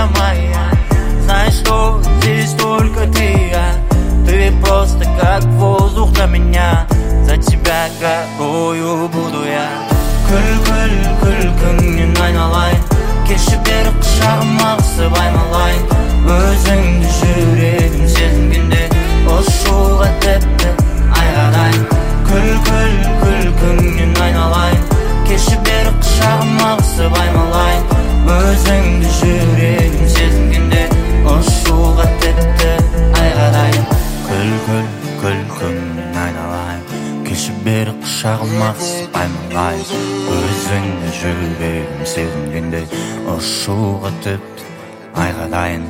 моя. Знаешь, что здесь только ты, ты просто как воздух для меня. За тебя горою буду я. Күлкіңнен айналайын, келші бері құшағыма қысып аймалайын. Өзіңді жүрегім сезінгенде ұшуға тіпті айғадайын. Күлкіңнен айналайын, келші бері құшағыма қысып аймалайын. Өзіңді жүрегім сезінгенде ұшуға тіпті айғадайын. Күлкіңнен айналайын, келші бері құшағыма қысып аймалайын. Өзіңді жүрегім сезінгенде ұшуға тіпті айғадайын.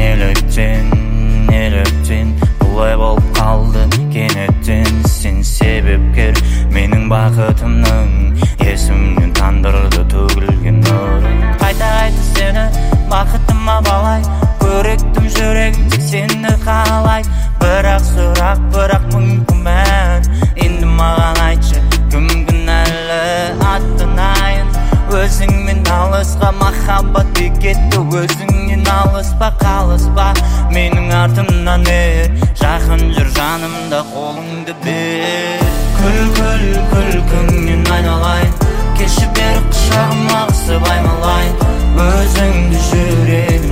Неліктен бұлай болып қалды кенеттен. Сен себепкер менің бақытымның, есімнен тандырды төгілген нұрын. Қайта сені бақытыма балай, көріктім жүрегім тек сені қалай. Бірақ сұрақ, бірақ мың күмән, енді маған айтшы кім кінәлі? Аттанайын өзіңмен алысқа, махаббат бекетті өзіңнен алыспа, қалыспа менің артымнан ер. Жақын жүр жанымда, қолыңды бер. Күлкіңнен айналайын, келші бері құшағыма қысып аймалайын. Өзіңді жүрегім